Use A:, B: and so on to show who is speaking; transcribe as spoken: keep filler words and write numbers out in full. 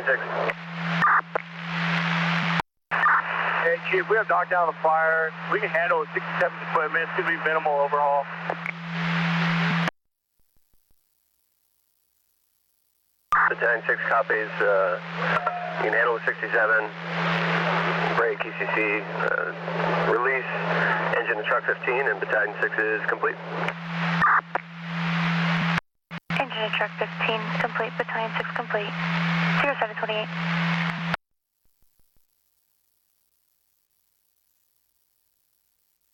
A: six.
B: Hey, Chief, we have knockdown on the fire. We can handle it. sixty-seven's equipment. It's going to be minimal overhaul.
A: Battalion six copies. Uh, you can handle the sixty-seven. Break, E C C. Uh, release. Engine to truck fifteen, and Battalion six is complete.
C: Engine to truck fifteen complete. Battalion six complete. zero seven twenty-eight.